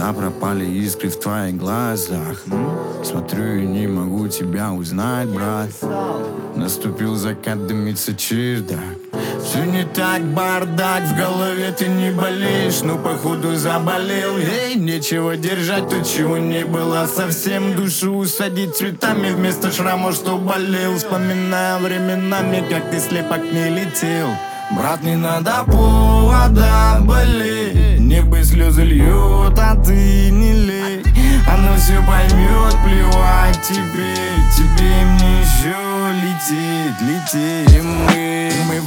Куда пропали искры в твоих глазах? Смотрю и не могу тебя узнать, брат. Наступил закат, дымится чердак. Все не так, бардак, в голове ты не болеешь, но походу заболел. Эй, нечего держать то, чего не было совсем. Душу усадить цветами вместо шрама, что болел. Вспоминая временами, как ты слепок не летел. Брат, не надо повода болеть. Небо слезы льет, а ты не лей. Оно все поймет, плевать теперь. Тебе и мне еще лететь. Мы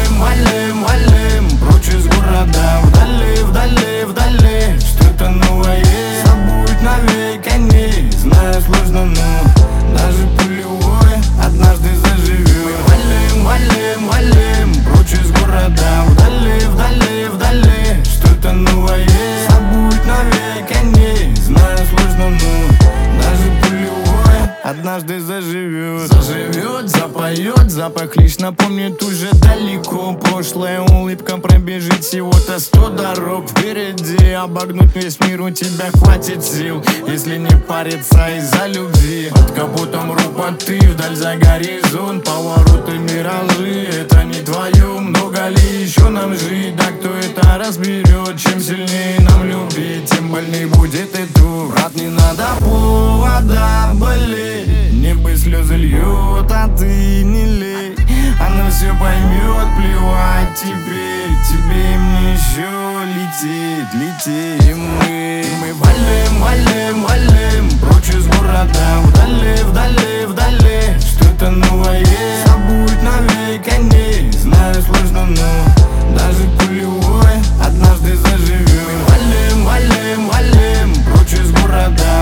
валим прочь из города. Вдали что-то новое. Забудь навек о ней. Знаю, сложно, но даже пулевой однажды заживет. Мы валим прочь из города. Вдали что-то новое. Забудь навек о ней. Знаю, сложно, но даже пулевой однажды заживет. Запоет, запах лишь напомнит уже далеко. Прошлая улыбка пробежит всего-то 100 дорог впереди. Обогнуть весь мир у тебя хватит сил, если не париться из-за любви. Под капотом ропоты, вдаль за горизонт, повороты, миражи. Это не твое, много ли еще нам жить? Да кто это разберет? Чем сильнее нам любить, тем больнее будет и тут. Брат, не надо повода болеть. Небо слезы льет, а ты не лей. Оно все поймет, плевать теперь. Тебе и мне еще лететь. Мы валим прочь из города. Вдали что-то новое. Забудь навек о ней. Знаю, сложно, но даже пулевой однажды заживет. Мы валим прочь из города.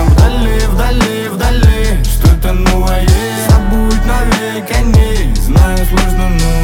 Вдали что-то новое. Забудь навек о ней. Знаю, сложно, но